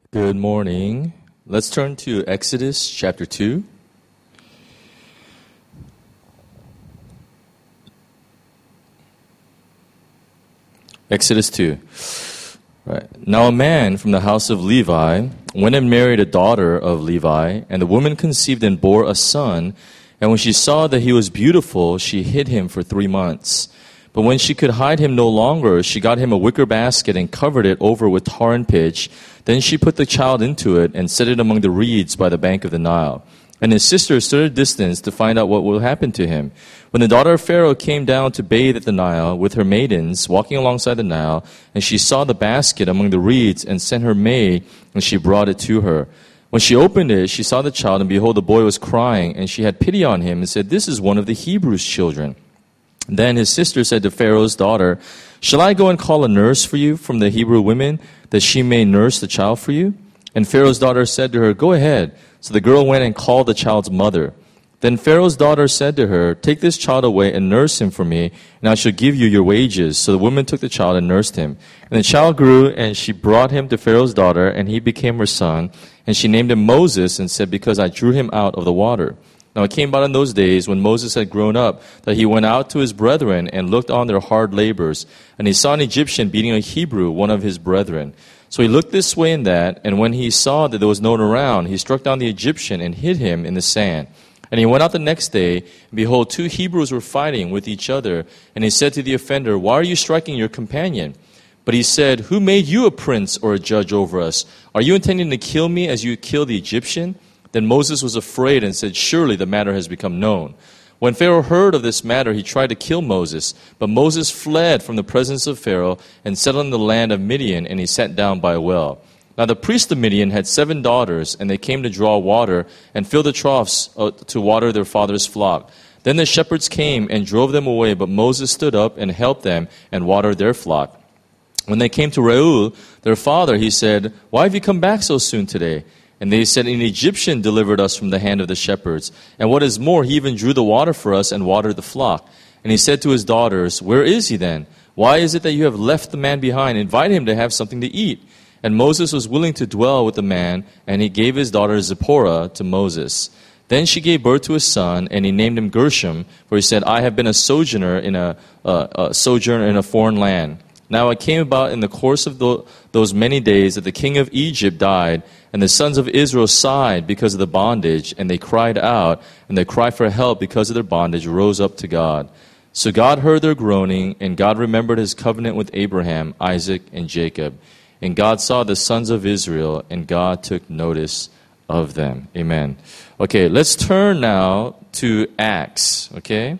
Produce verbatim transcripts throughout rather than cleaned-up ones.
Good morning. Let's turn to Exodus chapter two. Exodus two. Right. Now a man from the house of Levi went and married a daughter of Levi, and the woman conceived and bore a son. And when she saw that he was beautiful, she hid him for three months. But when she could hide him no longer, she got him a wicker basket and covered it over with tar and pitch. Then she put the child into it and set it among the reeds by the bank of the Nile. And his sister stood at a distance to find out what will happen to him. When the daughter of Pharaoh came down to bathe at the Nile with her maidens walking alongside the Nile, and she saw the basket among the reeds and sent her maid, and she brought it to her. When she opened it, she saw the child, and behold, the boy was crying, and she had pity on him and said, "This is one of the Hebrews' children." Then his sister said to Pharaoh's daughter, "Shall I go and call a nurse for you from the Hebrew women, that she may nurse the child for you?" And Pharaoh's daughter said to her, "Go ahead." So the girl went and called the child's mother. Then Pharaoh's daughter said to her, "Take this child away and nurse him for me, and I shall give you your wages." So the woman took the child and nursed him. And the child grew, and she brought him to Pharaoh's daughter, and he became her son. And she named him Moses, and said, "Because I drew him out of the water." Now it came about in those days, when Moses had grown up, that he went out to his brethren and looked on their hard labors. And he saw an Egyptian beating a Hebrew, one of his brethren. So he looked this way and that, and when he saw that there was no one around, he struck down the Egyptian and hid him in the sand. And he went out the next day, and behold, two Hebrews were fighting with each other. And he said to the offender, "Why are you striking your companion?" But he said, "Who made you a prince or a judge over us? Are you intending to kill me as you killed the Egyptian?" Then Moses was afraid and said, "Surely the matter has become known." When Pharaoh heard of this matter, he tried to kill Moses. But Moses fled from the presence of Pharaoh and settled in the land of Midian, and he sat down by a well. Now the priest of Midian had seven daughters, and they came to draw water and fill the troughs to water their father's flock. Then the shepherds came and drove them away, but Moses stood up and helped them and watered their flock. When they came to Reuel, their father, he said, "Why have you come back so soon today?" And they said, "An Egyptian delivered us from the hand of the shepherds. And what is more, he even drew the water for us and watered the flock." And he said to his daughters, "Where is he then? Why is it that you have left the man behind? Invite him to have something to eat." And Moses was willing to dwell with the man, and he gave his daughter Zipporah to Moses. Then she gave birth to a son, and he named him Gershom, for he said, "I have been a sojourner in a, uh, a sojourner in a foreign land." Now it came about in the course of the, those many days that the king of Egypt died, and the sons of Israel sighed because of the bondage, and they cried out, and their cry for help because of their bondage rose up to God. So God heard their groaning, and God remembered his covenant with Abraham, Isaac, and Jacob. And God saw the sons of Israel, and God took notice of them. Amen. Okay, let's turn now to Acts, okay?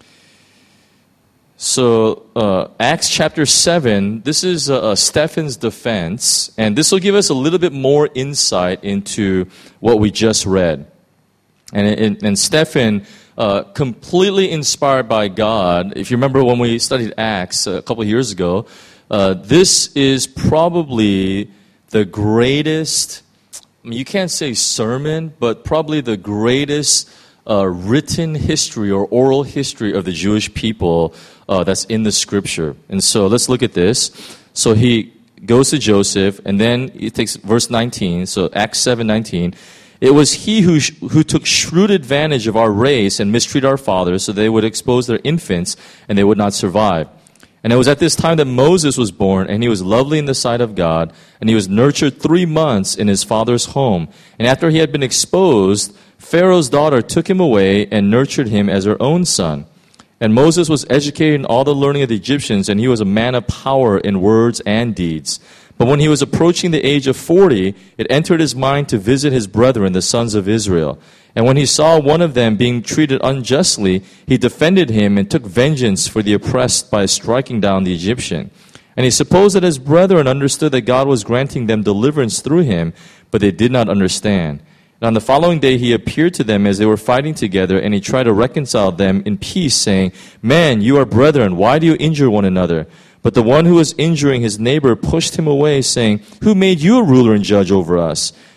So, uh, Acts chapter seven, this is uh, Stephen's defense, and this will give us a little bit more insight into what we just read. And, and, and Stephen, uh, completely inspired by God, if you remember when we studied Acts a couple of years ago, uh, this is probably the greatest, I mean, you can't say sermon, but probably the greatest uh, written history or oral history of the Jewish people Uh, that's in the scripture. And so let's look at this. So he goes to Joseph, and then he takes verse nineteen, so Acts seven nineteen. "It was he who, sh- who took shrewd advantage of our race and mistreated our fathers, so they would expose their infants, and they would not survive. And it was at this time that Moses was born, and he was lovely in the sight of God, and he was nurtured three months in his father's home. And after he had been exposed, Pharaoh's daughter took him away and nurtured him as her own son. And Moses was educated in all the learning of the Egyptians, and he was a man of power in words and deeds. But when he was approaching the age of forty, it entered his mind to visit his brethren, the sons of Israel. And when he saw one of them being treated unjustly, he defended him and took vengeance for the oppressed by striking down the Egyptian. And he supposed that his brethren understood that God was granting them deliverance through him, but they did not understand. And on the following day he appeared to them as they were fighting together, and he tried to reconcile them in peace, saying, "Men, you are brethren, why do you injure one another?" But the one who was injuring his neighbor pushed him away, saying, "Who made you a ruler and judge over us?"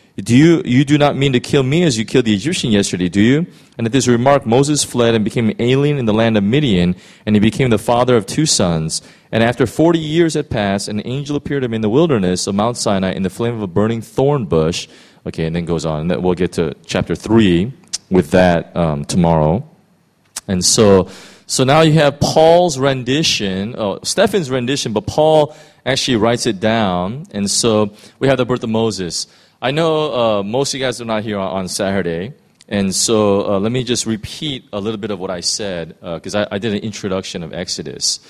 Do you, you do not mean to kill me as you killed the Egyptian yesterday, do you? And at this remark, Moses fled and became an alien in the land of Midian, and he became the father of two sons. And after forty years had passed, an angel appeared to him in the wilderness of Mount Sinai in the flame of a burning thorn bush. Okay, and then goes on. And we'll get to chapter three with that um, tomorrow. And so, so now you have Paul's rendition, oh, Stephen's rendition, but Paul actually writes it down. And so we have the birth of Moses. I know uh, most of you guys are not here on, on Saturday, and so uh, let me just repeat a little bit of what I said, because uh, I, I did an introduction of Exodus.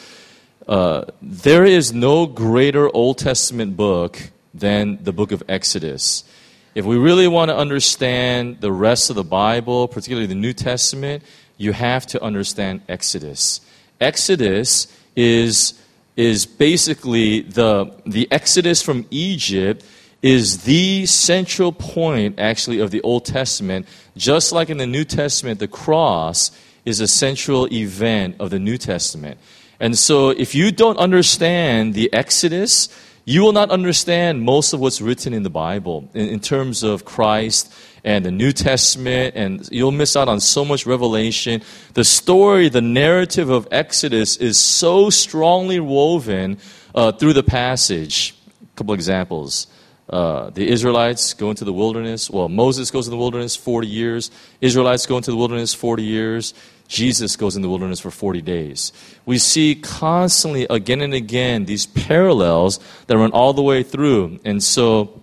Uh, there is no greater Old Testament book than the book of Exodus. If we really want to understand the rest of the Bible, particularly the New Testament, you have to understand Exodus. Exodus is, is basically the, the Exodus from Egypt is the central point, actually, of the Old Testament. Just like in the New Testament, the cross is a central event of the New Testament. And so if you don't understand the Exodus, you will not understand most of what's written in the Bible in, in terms of Christ and the New Testament, and you'll miss out on so much revelation. The story, the narrative of Exodus is so strongly woven uh, through the passage. A couple examples. Uh, the Israelites go into the wilderness. Well, Moses goes in the wilderness forty years. Israelites go into the wilderness forty years. Jesus goes in the wilderness for forty days. We see constantly, again and again, these parallels that run all the way through. And so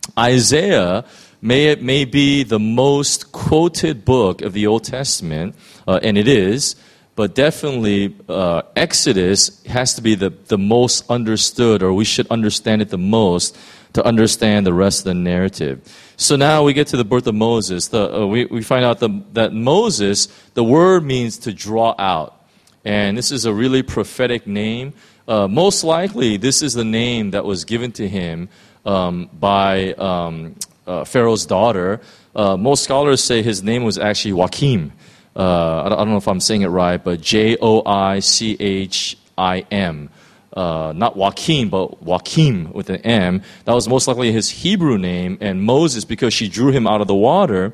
Isaiah may, may be the most quoted book of the Old Testament, uh, and it is, but definitely uh, Exodus has to be the, the most understood, or we should understand it the most, to understand the rest of the narrative. So now we get to the birth of Moses. The, uh, we, we find out the, that Moses, the word means to draw out. And this is a really prophetic name. Uh, most likely, this is the name that was given to him um, by um, uh, Pharaoh's daughter. Uh, most scholars say his name was actually Joachim. Uh, I, don't, I don't know if I'm saying it right, but J O I C H I M. Uh, not Joachim, but Joachim with an M. That was most likely his Hebrew name. And Moses, because she drew him out of the water,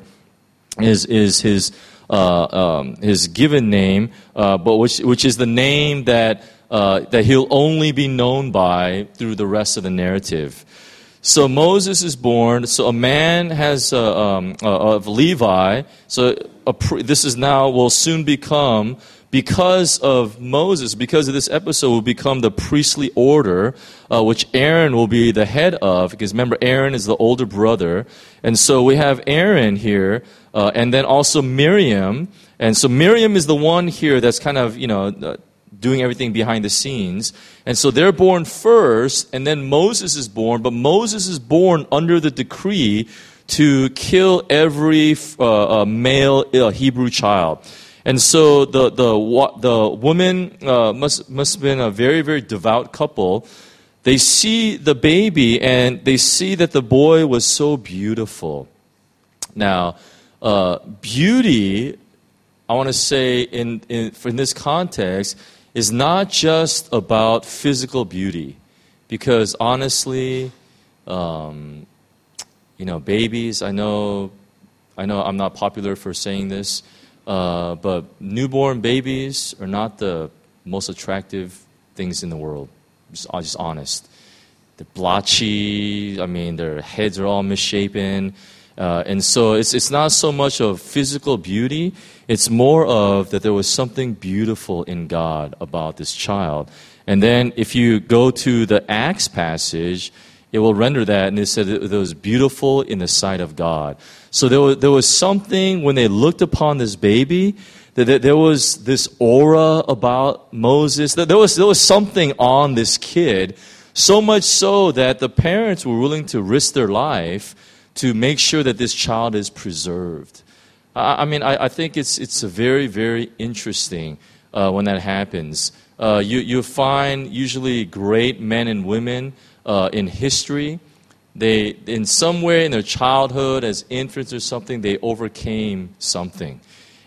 is is his uh, um, his given name, uh, but which which is the name that uh, that he'll only be known by through the rest of the narrative. So Moses is born. So a man has uh, um, uh, of Levi. So a pre- this is now will soon become. Because of Moses, because of this episode, will become the priestly order, uh, which Aaron will be the head of. Because remember, Aaron is the older brother. And so we have Aaron here, uh, and then also Miriam. And so Miriam is the one here that's kind of, you know, uh, doing everything behind the scenes. And so they're born first, and then Moses is born. But Moses is born under the decree to kill every uh, uh, male uh, Hebrew child. And so the the the woman uh, must must have been a very, very devout couple. They see the baby and they see that the boy was so beautiful. Now, uh, beauty, I want to say in, in in this context, is not just about physical beauty, because honestly, um, you know, babies. I know, I know, I'm not popular for saying this. Uh, but newborn babies are not the most attractive things in the world. Just, I'm just honest. They're blotchy. I mean, their heads are all misshapen. Uh, and so it's it's not so much of physical beauty. It's more of that there was something beautiful in God about this child. And then if you go to the Acts passage, it will render that, and it said it was beautiful in the sight of God. So there was, there was something when they looked upon this baby, that, that there was this aura about Moses. That there was there was something on this kid, so much so that the parents were willing to risk their life to make sure that this child is preserved. I, I mean, I, I think it's it's a very, very interesting uh, when that happens. Uh, you you find usually great men and women Uh, in history, they, in some way in their childhood, as infants or something, they overcame something.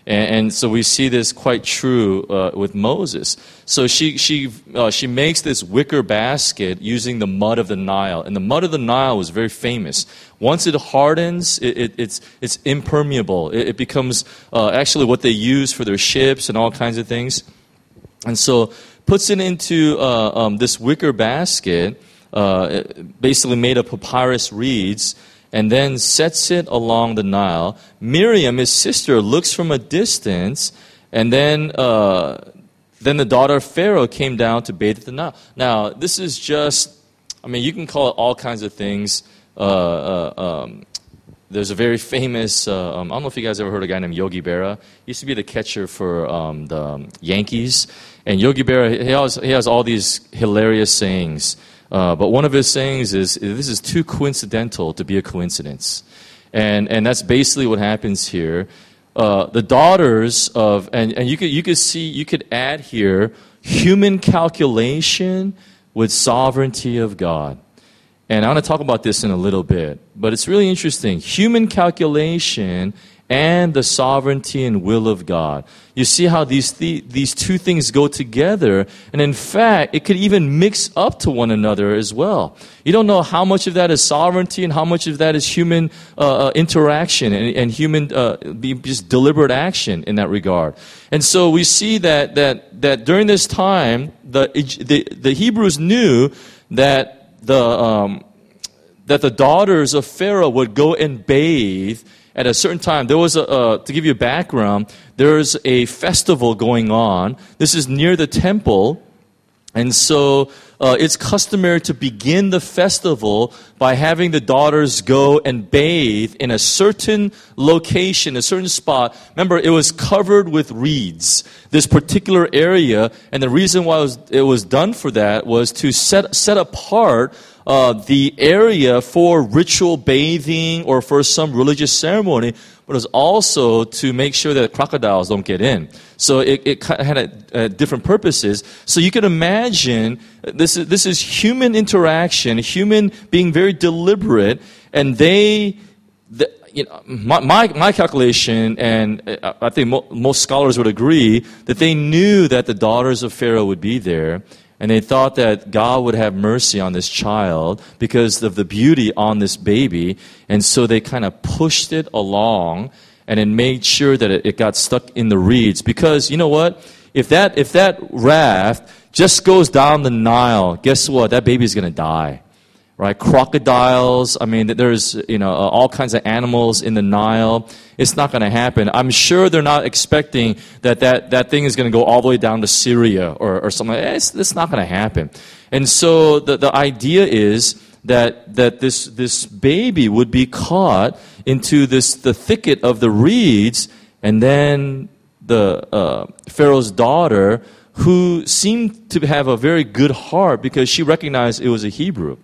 And, and so we see this quite true uh, with Moses. So she she uh, she makes this wicker basket using the mud of the Nile, and the mud of the Nile was very famous. Once it hardens, it, it, it's it's impermeable. It, it becomes uh, actually what they use for their ships and all kinds of things. And so puts it into uh, um, this wicker basket, uh, basically made of papyrus reeds, and then sets it along the Nile. Miriam, his sister, looks from a distance, and then uh, then the daughter of Pharaoh came down to bathe at the Nile. Now, this is just, I mean, you can call it all kinds of things. Uh, uh, um, there's a very famous, uh, um, I don't know if you guys ever heard of a guy named Yogi Berra. He used to be the catcher for um, the um, Yankees. And Yogi Berra, he has, he has all these hilarious sayings. Uh, but one of his sayings is, this is too coincidental to be a coincidence. And and that's basically what happens here. Uh, the daughters of, and, and you could you could see, you could add here, human calculation with sovereignty of God. And I want to talk about this in a little bit. But it's really interesting. Human calculation and the sovereignty and will of God. You see how these th- these two things go together, and in fact, it could even mix up to one another as well. You don't know how much of that is sovereignty and how much of that is human uh, interaction and, and human uh, just deliberate action in that regard. And so we see that that that during this time, the the, the Hebrews knew that the um, that the daughters of Pharaoh would go and bathe at a certain time. There was a, uh, to give you a background, there's a festival going on. This is near the temple. And so uh, it's customary to begin the festival by having the daughters go and bathe in a certain location, a certain spot. Remember, it was covered with reeds, this particular area. And the reason why it was, it was done for that was to set, set apart Uh, the area for ritual bathing or for some religious ceremony, but it was also to make sure that crocodiles don't get in. So it, it had a, a different purposes. So you can imagine this is, this is human interaction, human being very deliberate, and they, the, you know, my, my, my calculation, and I think mo- most scholars would agree, that they knew that the daughters of Pharaoh would be there. And they thought that God would have mercy on this child because of the beauty on this baby. And so they kind of pushed it along and then made sure that it, it got stuck in the reeds. Because, you know what? If that, if that raft just goes down the Nile, guess what? That baby's going to die. Right? Crocodiles, I mean, there's, you know, all kinds of animals in the Nile. It's not going to happen. I'm sure they're not expecting that that, that thing is going to go all the way down to Syria or, or something. It's, it's not going to happen. And so the, the idea is that, that this, this baby would be caught into this, the thicket of the reeds, and then the, uh, Pharaoh's daughter, who seemed to have a very good heart because she recognized it was a Hebrew.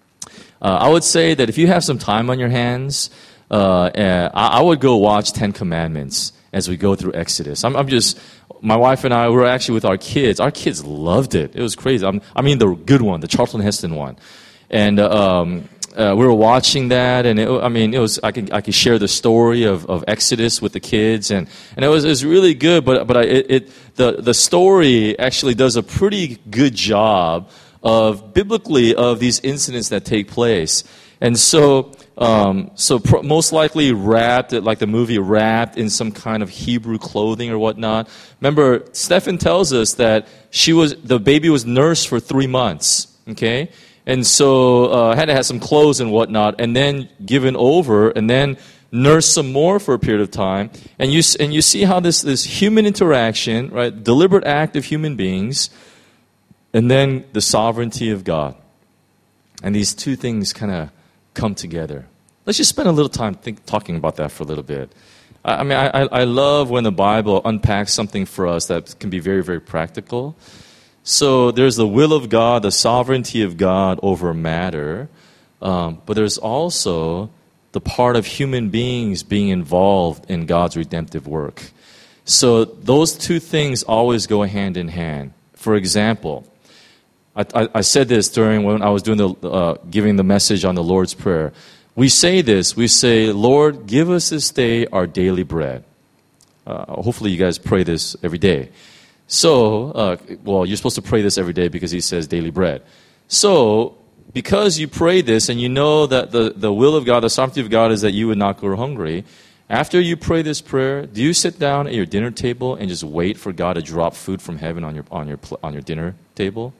Uh, I would say that if you have some time on your hands, uh, uh, I, I would go watch Ten Commandments as we go through Exodus. I'm, I'm just, my wife and I, we were actually with our kids. Our kids loved it. It was crazy. I'm, I mean, the good one, the Charlton Heston one. And uh, um, uh, we were watching that, and it, I mean, it was, I can, I can share the story of, of Exodus with the kids, and, and it was, it was really good, but, but I, it, it, the, the story actually does a pretty good job of biblically of these incidents that take place. And so um, so pro- most likely wrapped, like the movie, wrapped in some kind of Hebrew clothing or whatnot. Remember, Stephen tells us that she was the baby was nursed for three months, okay? And so uh, had to have some clothes and whatnot, and then given over, and then nursed some more for a period of time. And you and you see how this, this human interaction, right, deliberate act of human beings, and then the sovereignty of God. And these two things kind of come together. Let's just spend a little time think, talking about that for a little bit. I, I mean, I, I love when the Bible unpacks something for us that can be very, very practical. So there's the will of God, the sovereignty of God over matter. Um, but there's also the part of human beings being involved in God's redemptive work. So those two things always go hand in hand. For example, I, I, I said this during when I was doing the uh, giving the message on the Lord's Prayer. We say this. We say, Lord, give us this day our daily bread. Uh, hopefully you guys pray this every day. So, uh, well, you're supposed to pray this every day because he says daily bread. So, because you pray this and you know that the, the will of God, the sovereignty of God is that you would not go hungry, after you pray this prayer, do you sit down at your dinner table and just wait for God to drop food from heaven on your, on your, on your dinner table?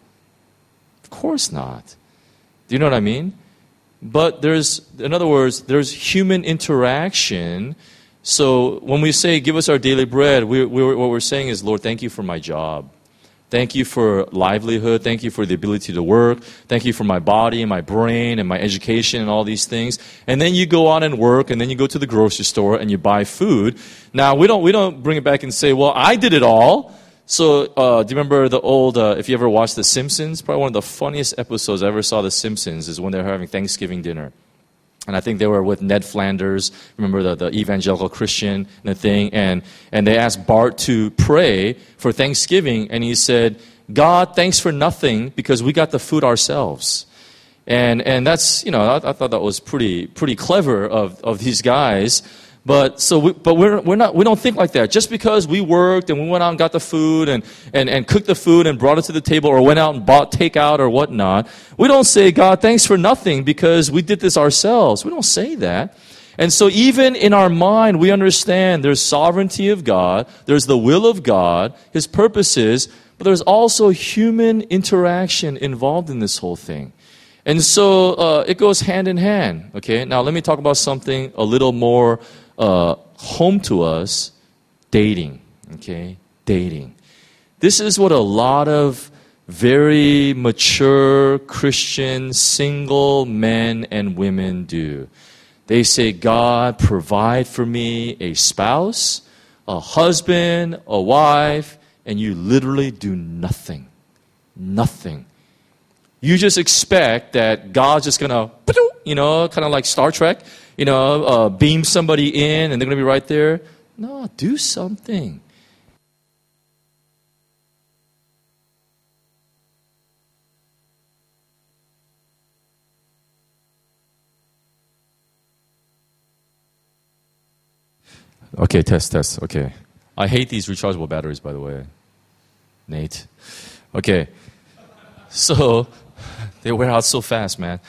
Of course not. Do you know what I mean? But there's, in other words, there's human interaction. So when we say, give us our daily bread, we, we, what we're saying is, Lord, thank you for my job. Thank you for livelihood. Thank you for the ability to work. Thank you for my body and my brain and my education and all these things. And then you go on and work, and then you go to the grocery store and you buy food. Now, we don't, we don't bring it back and say, well, I did it all. So, uh, do you remember the old, uh, if you ever watched The Simpsons, probably one of the funniest episodes I ever saw The Simpsons is when they were having Thanksgiving dinner. And I think they were with Ned Flanders, remember the, the evangelical Christian and the thing, and, and they asked Bart to pray for Thanksgiving, and he said, God, thanks for nothing, because we got the food ourselves. And and that's, you know, I, I thought that was pretty pretty clever of, of these guys. But so, we, but we're we're not we don't think like that. Just because we worked and we went out and got the food and, and, and cooked the food and brought it to the table, or went out and bought takeout or whatnot, we don't say, God, thanks for nothing because we did this ourselves. We don't say that. And so, even in our mind, we understand there's sovereignty of God, there's the will of God, His purposes, but there's also human interaction involved in this whole thing. And so uh, it goes hand in hand. Okay, now let me talk about something a little more Uh, home to us, dating, okay, dating. This is what a lot of very mature Christian single men and women do. They say, God, provide for me a spouse, a husband, a wife, and you literally do nothing. Nothing. You just expect that God's just going to, you know, kind of like Star Trek, you know, uh, beam somebody in and they're going to be right there. No, do something. Okay, test, test. Okay. I hate these rechargeable batteries, by the way. Nate. Okay. So, they wear out so fast, man.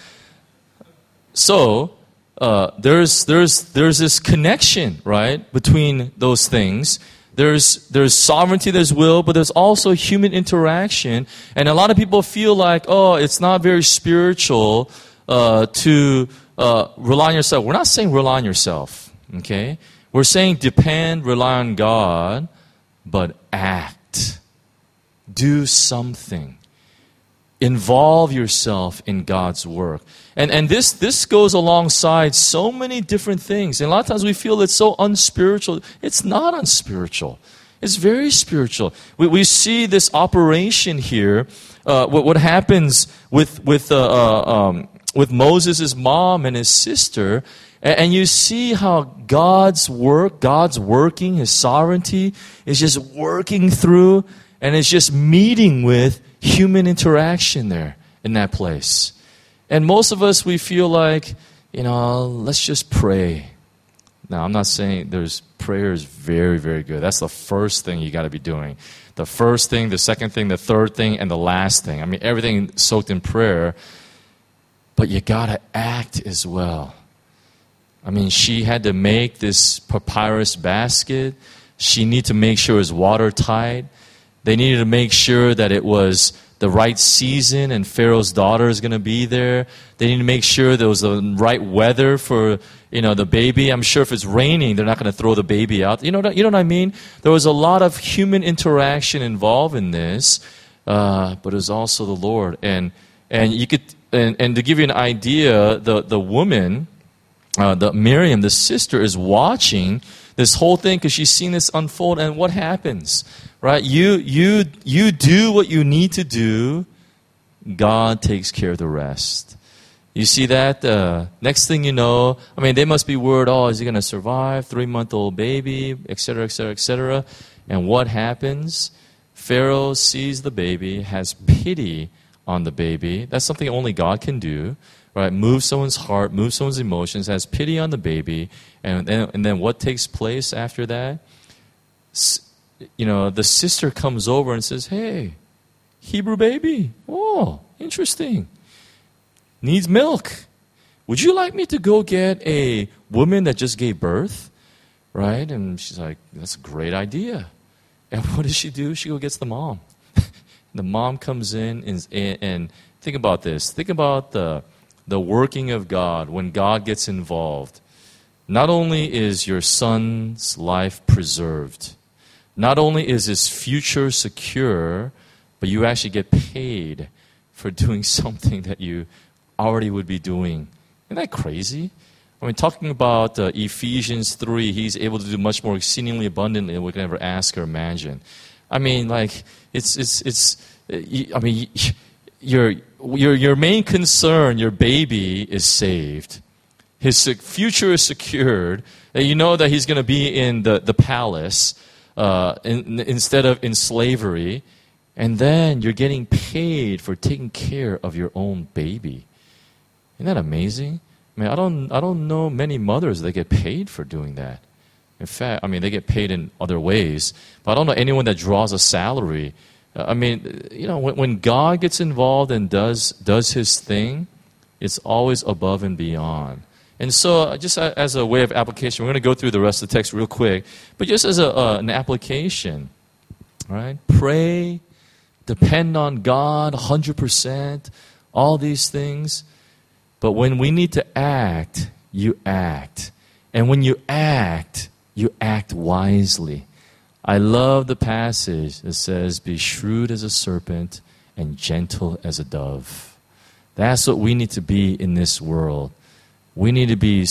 So, uh, there's there's there's this connection, right, between those things. There's there's sovereignty, there's will, but there's also human interaction. And a lot of people feel like, oh, it's not very spiritual uh, to uh, rely on yourself. We're not saying rely on yourself, okay? We're saying depend, rely on God, but act. Do something. Involve yourself in God's work. And and this this goes alongside so many different things. And a lot of times we feel it's so unspiritual. It's not unspiritual. It's very spiritual. We we see this operation here. Uh, what what happens with with uh, uh, um, with Moses' mom and his sister, and, and you see how God's work, God's working, His sovereignty is just working through, and it's just meeting with human interaction there in that place. And most of us, we feel like, you know, let's just pray. Now, I'm not saying there's prayer is very, very good. That's the first thing you got to be doing. The first thing, the second thing, the third thing, and the last thing. I mean, everything soaked in prayer. But you got to act as well. I mean, she had to make this papyrus basket. She needed to make sure it was watertight. They needed to make sure that it was the right season and Pharaoh's daughter is going to be there. They needed to make sure there was the right weather for, you know, the baby. I'm sure if it's raining, they're not going to throw the baby out. You know, you know what I mean? There was a lot of human interaction involved in this, uh, but it was also the Lord. And and you could and, and to give you an idea, the the woman, uh, the Miriam, the sister, is watching this whole thing because she's seen this unfold. And what happens? Right? You you you do what you need to do. God takes care of the rest. You see that? Uh, next thing you know, I mean, they must be worried, oh, is he going to survive? Three-month-old baby, et cetera, et cetera, et cetera. And what happens? Pharaoh sees the baby, has pity on the baby. That's something only God can do. Right? Move someone's heart, move someone's emotions, has pity on the baby. And then, and then what takes place after that? you know, the sister comes over and says, hey, Hebrew baby, oh, interesting. Needs milk. Would you like me to go get a woman that just gave birth? Right? And she's like, that's a great idea. And what does she do? She go gets the mom. The mom comes in and, and think about this. Think about the, the working of God when God gets involved. Not only is your son's life preserved, not only is his future secure, but you actually get paid for doing something that you already would be doing. Isn't that crazy? I mean, talking about uh, Ephesians three, he's able to do much more exceedingly abundantly than we can ever ask or imagine. I mean, like, it's, it's, it's, I mean, your, your, your main concern, your baby is saved. His future is secured. You know that he's going to be in the, the palace uh, in, instead of in slavery. And then you're getting paid for taking care of your own baby. Isn't that amazing? I mean, I don't, I don't know many mothers that get paid for doing that. In fact, I mean, they get paid in other ways. But I don't know anyone that draws a salary. Uh, I mean, you know, when, when God gets involved and does, does his thing, it's always above and beyond. And so just as a way of application, we're going to go through the rest of the text real quick. But just as a, uh, an application, right? Pray, depend on God one hundred percent, all these things. But when we need to act, you act. And when you act, you act wisely. I love the passage that says, be shrewd as a serpent and gentle as a dove. That's what we need to be in this world. We need to be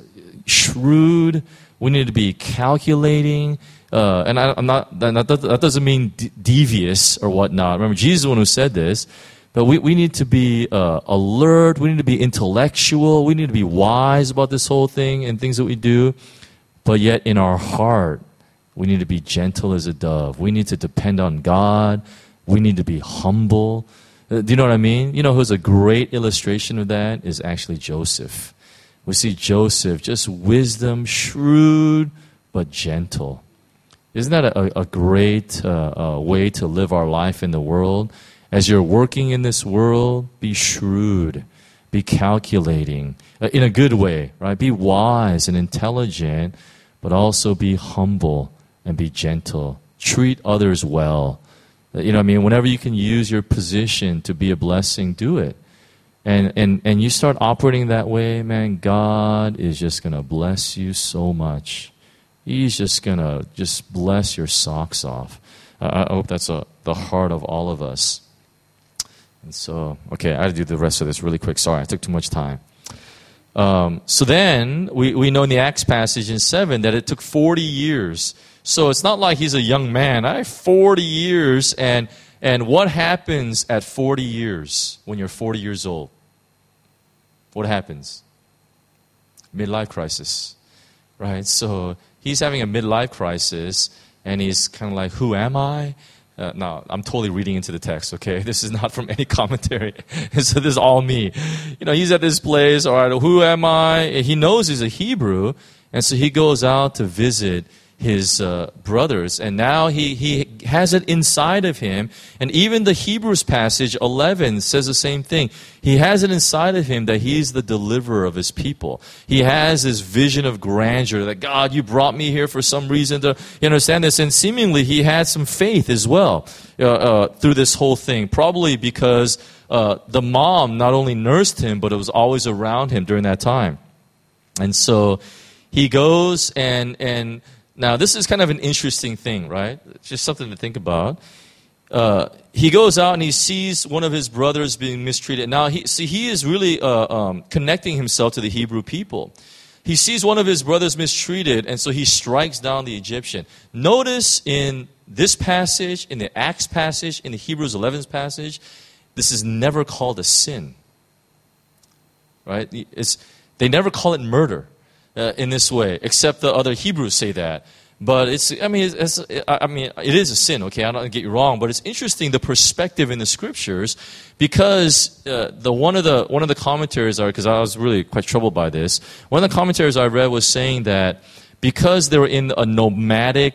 shrewd. We need to be calculating. Uh, and I, I'm not, that, that doesn't mean de- devious or whatnot. Remember, Jesus is the one who said this. But we, we need to be uh, alert. We need to be intellectual. We need to be wise about this whole thing and things that we do. But yet in our heart, we need to be gentle as a dove. We need to depend on God. We need to be humble. Uh, do you know what I mean? You know who's a great illustration of that is actually Joseph. We see Joseph, just wisdom, shrewd, but gentle. Isn't that a, a great uh, uh, way to live our life in the world? As you're working in this world, be shrewd, be calculating, uh, in a good way, right? Be wise and intelligent, but also be humble and be gentle. Treat others well. Uh, you know what I mean? Whenever you can use your position to be a blessing, do it. And, and, and you start operating that way, man, God is just going to bless you so much. He's just going to just bless your socks off. Uh, I hope that's a, the heart of all of us. And so, okay, I had to do the rest of this really quick. Sorry, I took too much time. Um, so then, we, we know in the Acts passage in seven that it took forty years. So it's not like he's a young man. I have forty years, and, and what happens at forty years when you're forty years old? What happens? Midlife crisis, right? So he's having a midlife crisis, and he's kind of like, who am I? Uh, no, I'm totally reading into the text, okay? This is not from any commentary. So this is all me. You know, he's at this place, all right, who am I? He knows he's a Hebrew, and so he goes out to visit his uh, brothers, and now he, he has it inside of him. And even the Hebrews passage eleven says the same thing. He has it inside of him that he's the deliverer of his people. He has this vision of grandeur that, God, you brought me here for some reason to you understand this. And seemingly he had some faith as well uh, uh, through this whole thing, probably because uh, the mom not only nursed him, but it was always around him during that time. And so he goes and and now, this is kind of an interesting thing, right? It's just something to think about. Uh, he goes out and he sees one of his brothers being mistreated. Now, he, see, he is really uh, um, connecting himself to the Hebrew people. He sees one of his brothers mistreated, and so he strikes down the Egyptian. Notice in this passage, in the Acts passage, in the Hebrews eleven passage, this is never called a sin. Right? It's, they never call it murder. Uh, in this way, except the other Hebrews say that. But it's, I mean, it's, it's, I mean, it is a sin, okay? I don't get you wrong, but it's interesting the perspective in the scriptures, because uh, the one of the one of the commentaries are, because I was really quite troubled by this. One of the commentaries I read was saying that because they were in a nomadic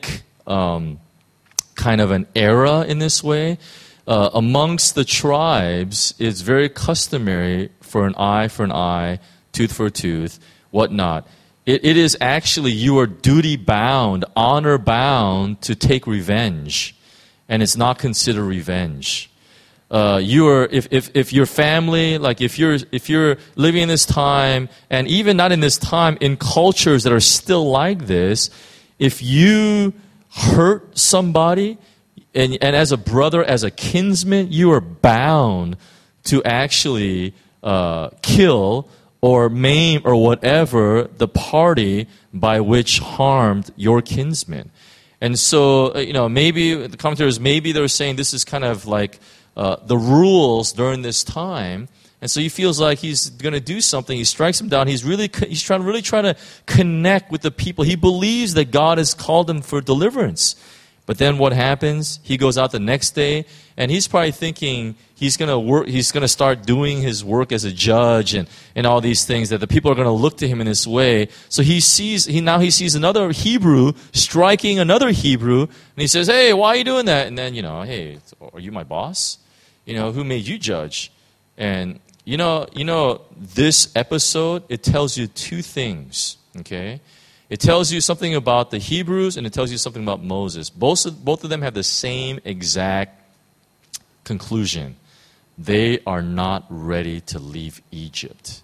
um, kind of an era in this way. Uh, amongst the tribes, it's very customary for an eye for an eye, tooth for a tooth, whatnot. It, it is actually, you are duty bound, honor bound to take revenge. And it's not considered revenge. Uh, you are, if, if, if your family, like if you're, if you're living in this time, and even not in this time, in cultures that are still like this, if you hurt somebody, and, and as a brother, as a kinsman, you are bound to actually uh, kill or maim or whatever the party by which harmed your kinsman. And so, you know, maybe the commentators, maybe they're saying this is kind of like uh, the rules during this time. And so he feels like he's going to do something. He strikes him down. He's really, he's trying, really trying to connect with the people. He believes that God has called him for deliverance. But then what happens? He goes out the next day, and he's probably thinking he's going to work. He's going to start doing his work as a judge and, and all these things, that the people are going to look to him in this way. So he sees he now he sees another Hebrew striking another Hebrew, and he says, "Hey, why are you doing that?" And then, you know, "Hey, are you my boss? You know, who made you judge?" And you know, you know, this episode, it tells you two things. Okay. It tells you something about the Hebrews, and it tells you something about Moses. Both of, both of them have the same exact conclusion. They are not ready to leave Egypt.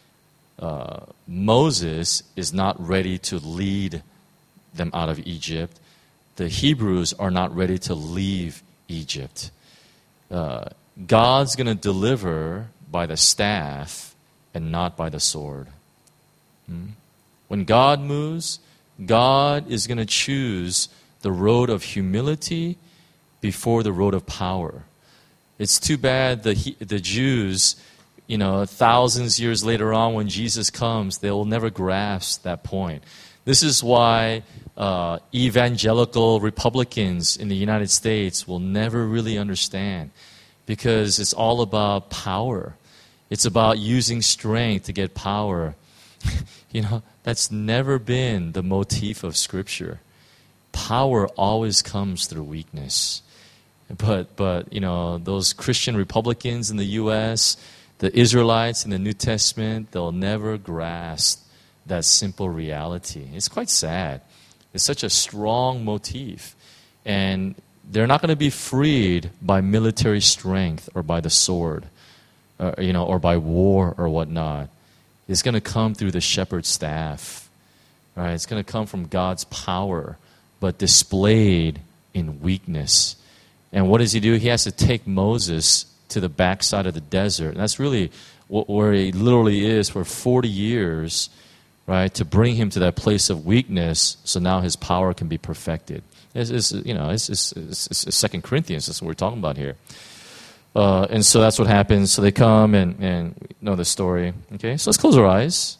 Uh, Moses is not ready to lead them out of Egypt. The Hebrews are not ready to leave Egypt. Uh, God's going to deliver by the staff and not by the sword. Hmm? When God moves, God is going to choose the road of humility before the road of power. It's too bad the the Jews, you know, thousands of years later on when Jesus comes, they will never grasp that point. This is why uh, evangelical Republicans in the United States will never really understand, because it's all about power. It's about using strength to get power. You know, that's never been the motif of Scripture. Power always comes through weakness. But, but you know, those Christian Republicans in the U S, the Israelites in the New Testament, they'll never grasp that simple reality. It's quite sad. It's such a strong motif. And they're not going to be freed by military strength or by the sword, or, you know, or by war or whatnot. It's going to come through the shepherd's staff. Right? It's going to come from God's power, but displayed in weakness. And what does he do? He has to take Moses to the backside of the desert. And that's really where he literally is for forty years, right, to bring him to that place of weakness so now his power can be perfected. It's, it's you know, it's, it's, it's, it's Second Corinthians. That's what we're talking about here. Uh, and so that's what happens. So they come and, and we know the story. Okay, so let's close our eyes.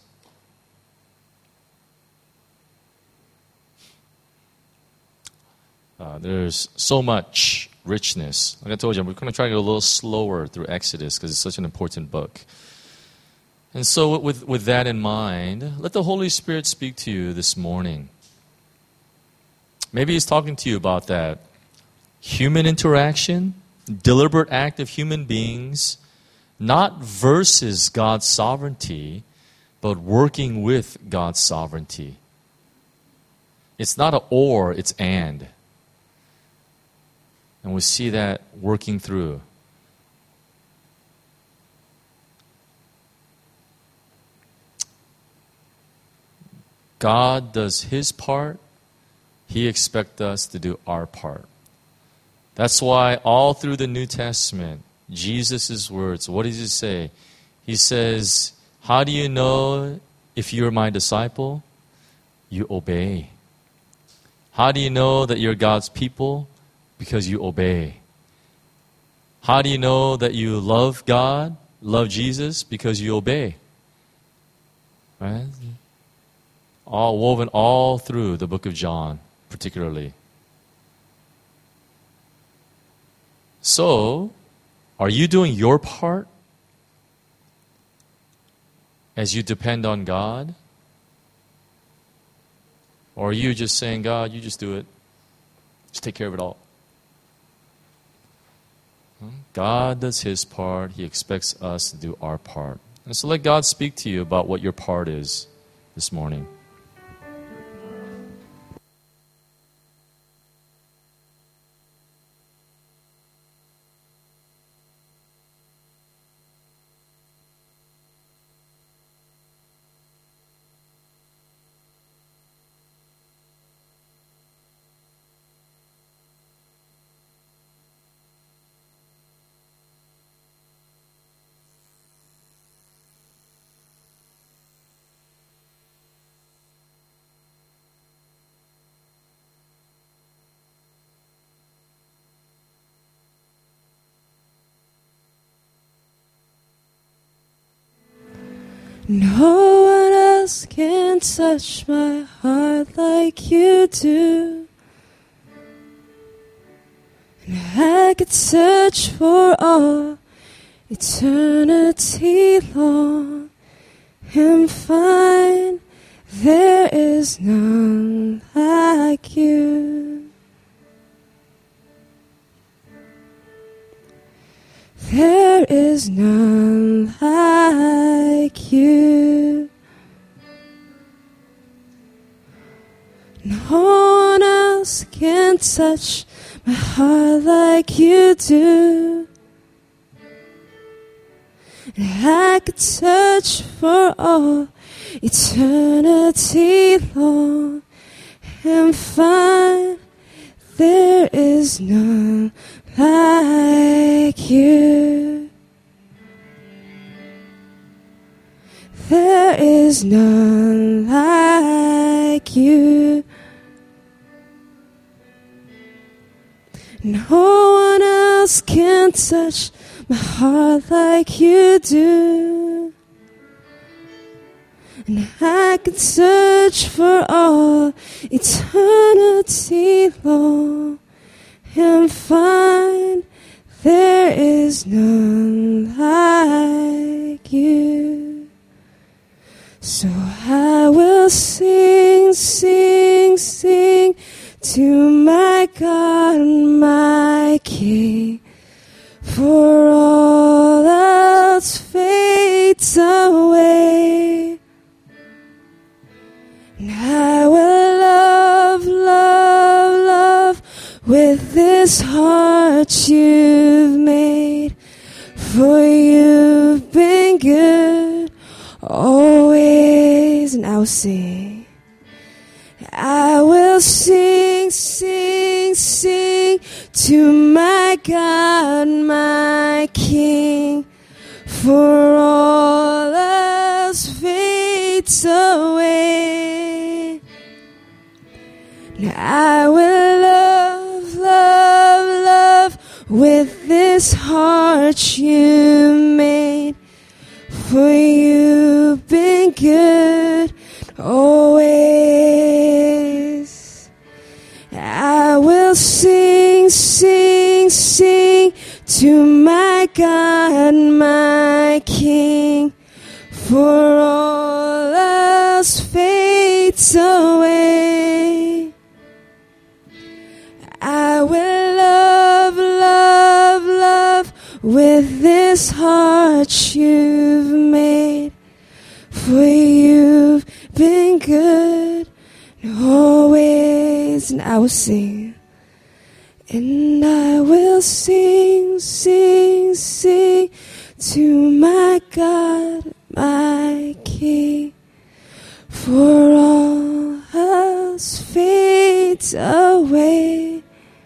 Uh, there's so much richness. Like I told you, we're going to try to go a little slower through Exodus because it's such an important book. And so with, with that in mind, let the Holy Spirit speak to you this morning. Maybe he's talking to you about that human interaction, deliberate act of human beings, not versus God's sovereignty, but working with God's sovereignty. It's not an or, it's and. And we see that working through. God does his part. He expects us to do our part. That's why all through the New Testament, Jesus' words, what does he say? He says, how do you know if you're my disciple? You obey. How do you know that you're God's people? Because you obey. How do you know that you love God, love Jesus? Because you obey. Right? All woven all through the book of John, particularly. So, are you doing your part as you depend on God? Or are you just saying, God, you just do it. Just take care of it all. God does His part. He expects us to do our part. And so let God speak to you about what your part is this morning. No one else can touch my heart like you do. And I could search for all eternity long and find there is none like you. There is none like you. No one else can touch my heart like you do. And I could search for all eternity long and find there is none like you. There is none like you. No one else can touch my heart like you do. And I could search for all eternity long and find there is none like you. So I will sing, sing, sing to my God and my King, for all else fades away. And I will love, love, love with this heart you've made, for you've been good always. And I will sing, I will sing, sing, sing to my God, my King, for all else fades away. And I will love, love, love with this heart you made, for you've been good always. I will sing, sing, sing to my God, my King, for all else fades away. I will love, love, love with this heart you've made, for you've been good always. And I will sing, and I will sing, sing, sing to my God, my King, for all else fades away.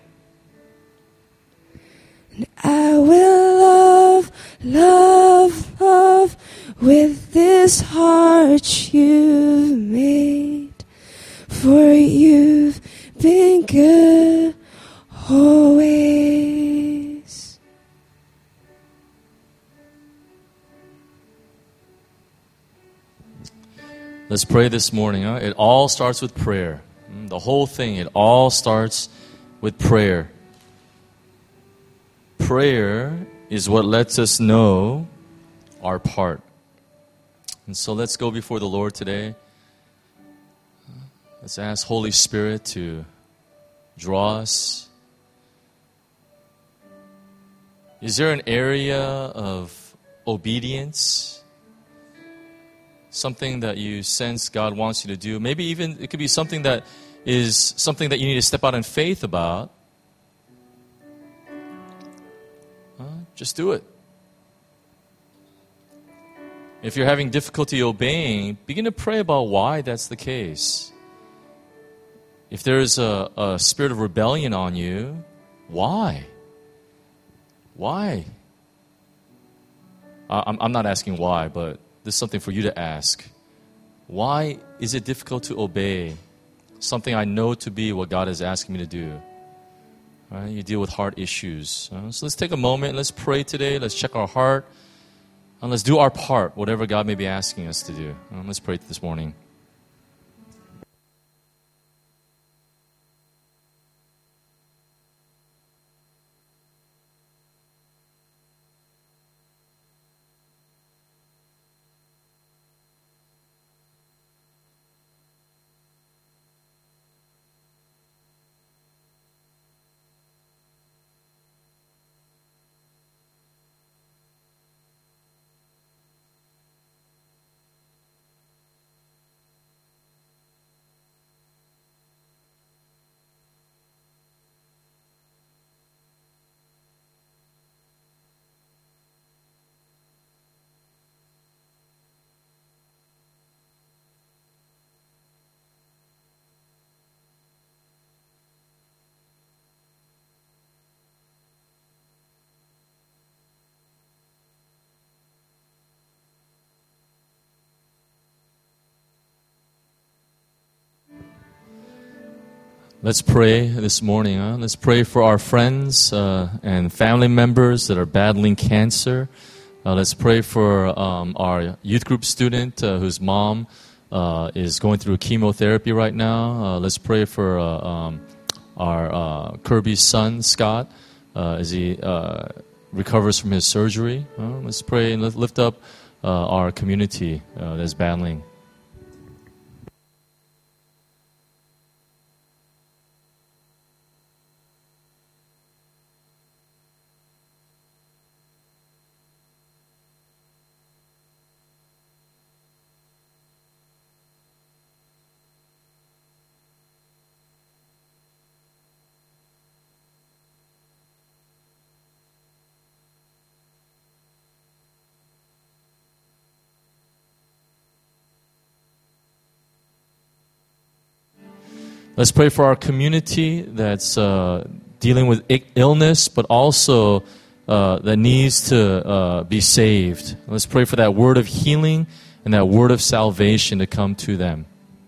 And I will love, love, love with this heart you've made, for you've been good always. Let's pray this morning. Huh? It all starts with prayer. The whole thing, it all starts with prayer. Prayer is what lets us know our part. And so let's go before the Lord today. Let's ask Holy Spirit to draw us? Is there an area of obedience? Something that you sense God wants you to do? Maybe even it could be something that is something that you need to step out in faith about. Uh, just do it. If you're having difficulty obeying, begin to pray about why that's the case. If there's a, a spirit of rebellion on you, why? Why? Uh, I'm, I'm not asking why, but this is something for you to ask. Why is it difficult to obey something I know to be what God is asking me to do? Right? You deal with heart issues. Uh, so let's take a moment. Let's pray today. Let's check our heart. And let's do our part, whatever God may be asking us to do. Uh, let's pray this morning. Let's pray this morning. Huh? Let's pray for our friends uh, and family members that are battling cancer. Uh, let's pray for um, our youth group student uh, whose mom uh, is going through chemotherapy right now. Uh, let's pray for uh, um, our uh, Kirby's son, Scott, uh, as he uh, recovers from his surgery. Uh, let's pray and lift up uh, our community uh, that's battling. Let's pray for our community that's uh, dealing with illness, but also uh, that needs to uh, be saved. Let's pray for that word of healing and that word of salvation to come to them.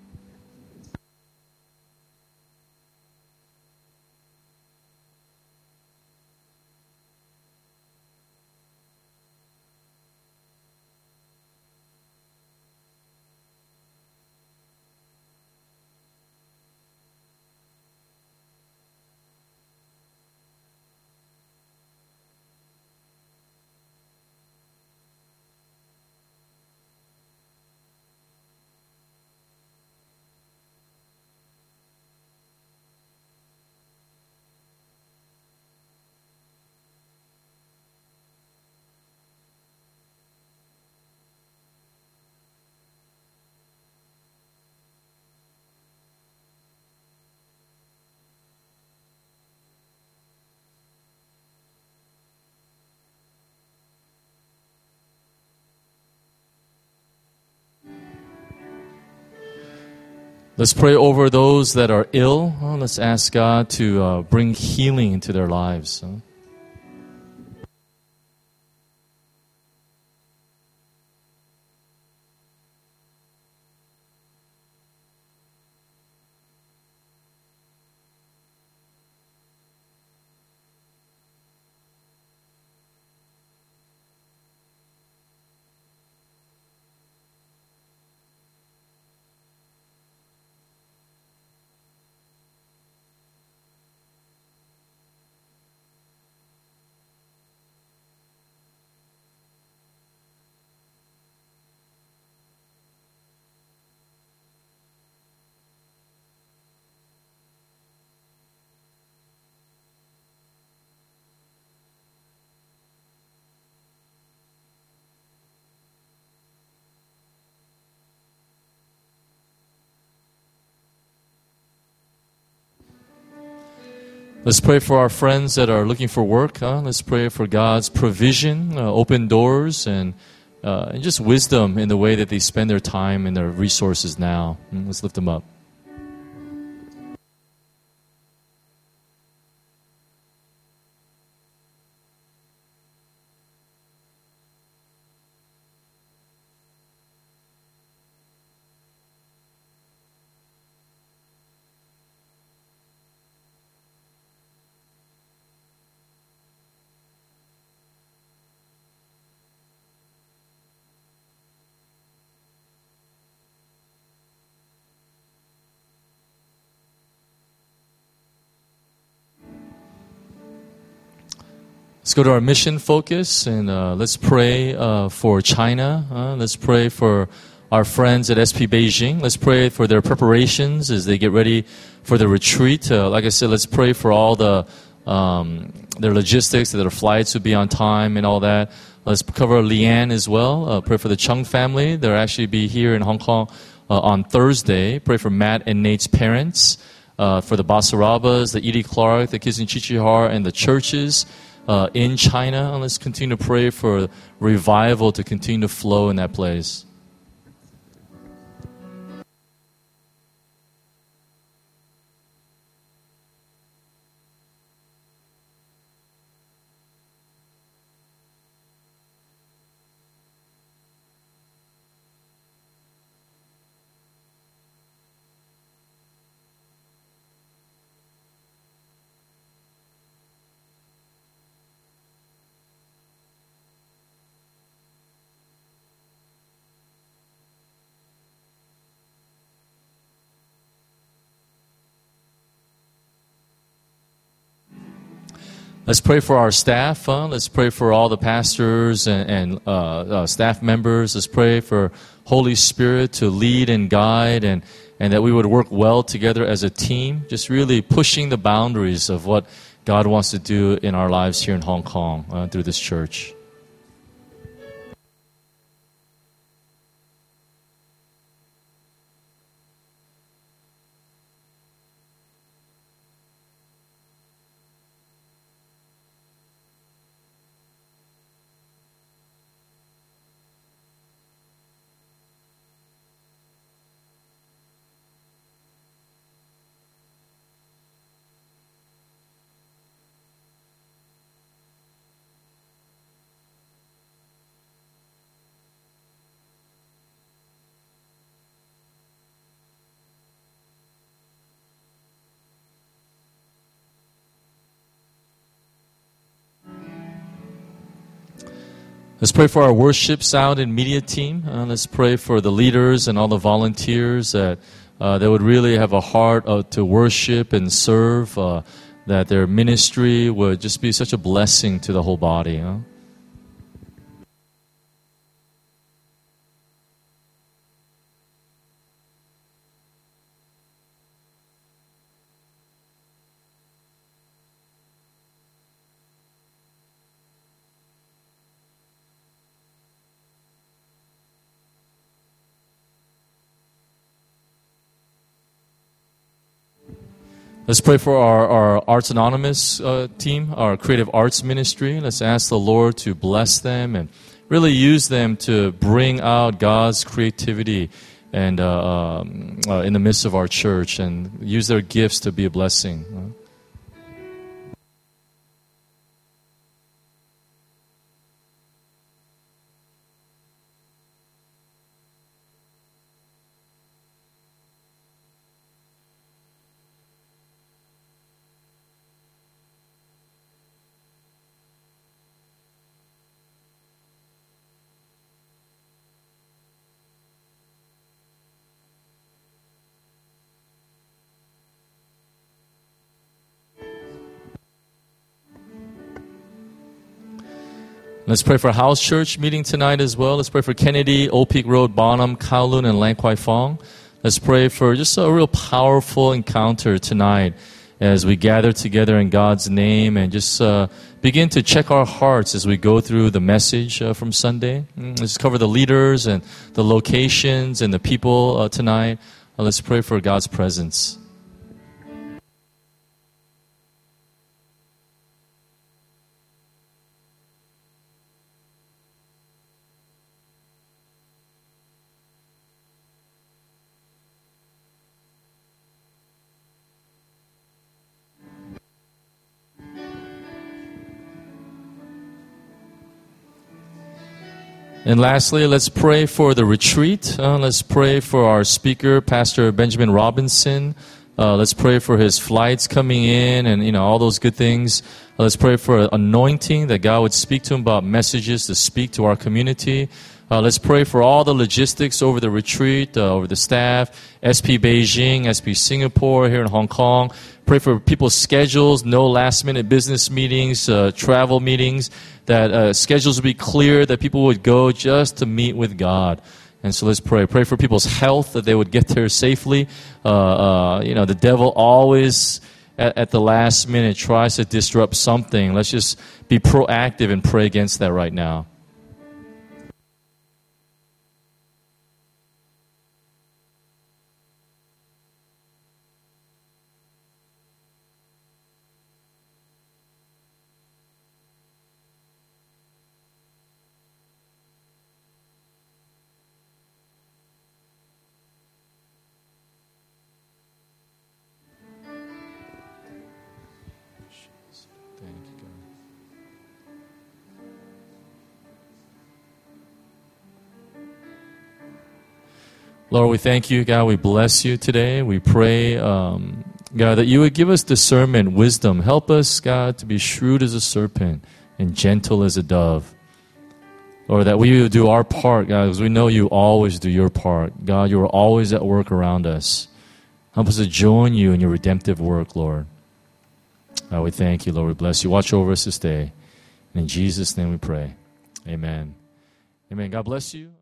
Let's pray over those that are ill. Oh, let's ask God to uh, bring healing into their lives. Huh? Let's pray for our friends that are looking for work. Huh? Let's pray for God's provision, uh, open doors, and, uh, and just wisdom in the way that they spend their time and their resources now. Mm, let's lift them up. Let's go to our mission focus, and uh, let's pray uh, for China. Uh, let's pray for our friends at S P Beijing. Let's pray for their preparations as they get ready for the retreat. Uh, like I said, let's pray for all the um, their logistics, that their flights would be on time and all that. Let's cover Leanne as well. Uh, pray for the Chung family. They'll actually be here in Hong Kong uh, on Thursday. Pray for Matt and Nate's parents, uh, for the Basarabas, the Edie Clark, the kids in Chichihar, and the churches Uh, in China. And let's continue to pray for revival to continue to flow in that place. Let's pray for our staff. Huh? Let's pray for all the pastors and, and uh, uh, staff members. Let's pray for Holy Spirit to lead and guide, and, and that we would work well together as a team, just really pushing the boundaries of what God wants to do in our lives here in Hong Kong uh, through this church. Let's pray for our worship, sound, and media team. Uh, let's pray for the leaders and all the volunteers that uh, they would really have a heart uh, to worship and serve, uh, that their ministry would just be such a blessing to the whole body. Huh? Let's pray for our, our Arts Anonymous uh, team, our creative arts ministry. Let's ask the Lord to bless them and really use them to bring out God's creativity and uh, um, uh, in the midst of our church, and use their gifts to be a blessing. Let's pray for House Church meeting tonight as well. Let's pray for Kennedy, Old Peak Road, Bonham, Kowloon, and Lang Kwai Fong. Let's pray for just a real powerful encounter tonight as we gather together in God's name, and just uh, begin to check our hearts as we go through the message uh, from Sunday. Let's cover the leaders and the locations and the people uh, tonight. Uh, let's pray for God's presence. And lastly, let's pray for the retreat. Uh, let's pray for our speaker, Pastor Benjamin Robinson. Uh, let's pray for his flights coming in and, you know, all those good things. Uh, let's pray for anointing, that God would speak to him about messages to speak to our community. Uh, let's pray for all the logistics over the retreat, uh, over the staff, S P Beijing, S P Singapore, here in Hong Kong. Pray for people's schedules, no last-minute business meetings, uh, travel meetings, that uh, schedules would be clear, that people would go just to meet with God. And so let's pray. Pray for people's health, that they would get there safely. Uh, uh, you know, the devil always, at, at the last minute, tries to disrupt something. Let's just be proactive and pray against that right now. Lord, we thank you, God. We bless you today. We pray, um, God, that you would give us discernment, wisdom. Help us, God, to be shrewd as a serpent and gentle as a dove. Lord, that we would do our part, God, because we know you always do your part. God, you are always at work around us. Help us to join you in your redemptive work, Lord. God, we thank you, Lord. We bless you. Watch over us this day. And in Jesus' name we pray. Amen. Amen. God bless you.